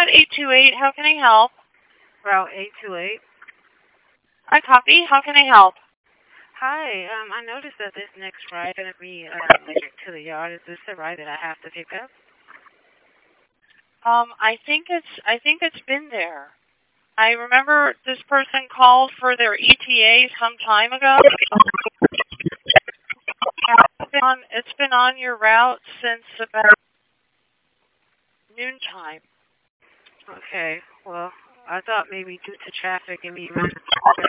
Route 828. How can I help? Route 828. I copy. How can I help? Hi, I noticed that this next ride is going to be later to the yard. Is this the ride that I have to pick up? I think it's been there. I remember this person called for their ETA some time ago. It's been on your route since about noontime. Okay, well, I thought maybe due to traffic and me running